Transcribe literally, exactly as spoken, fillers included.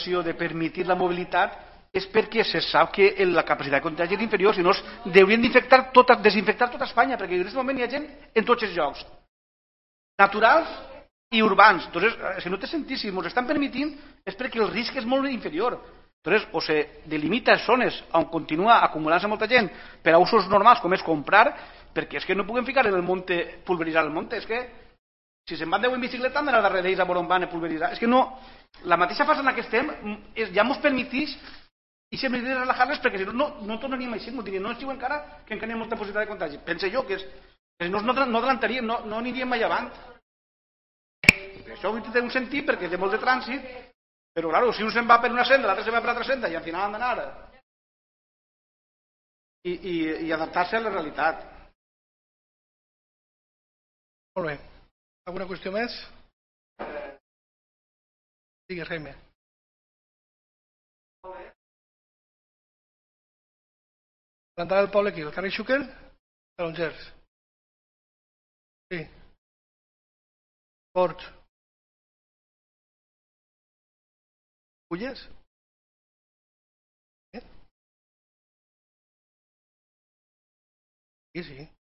de permitir la mobilitat és perquè se sap que la capacitat de contagi és inferior, si no deurien desinfectar tota, desinfectar tota Espanya, perquè en aquest moment hi ha gent en tots els llocs, naturals i urbans. Entonces, si no té sentit, si ens estan permitint és perquè el risc és molt inferior. Entonces, o se delimita zones on continua acumulant-se molta gent per a usos normals, com és comprar, perquè és que no puguem ficar en el monte, pulveritzar el monte, és que si se'n van deu en bicicleta han d'anar darrere d'ells a veure on van a pulveritzar. És que no, la mateixa fase en la que estem ja ens permetís i sempre hem de relajar-les perquè si no, no, no tornaríem així, no dirien, no ens diu encara que encara hi ha molta possibilitat de contagi. Pense jo que és, que no, no, no adelantaríem, no, no aniríem mai avant. Això té un sentit perquè té molt de trànsit, però claro, si un se'n va per una senda, l'altre se'n va per altra senda i al final han d'anar i, i, i adaptar-se a la realitat. Molt bé. Alguna qüestió més? Digues, Jaime. L'entrada del poble aquí, el carrer Xúquer, Tarongers. Sí. Ports. Fulles? Sí, sí.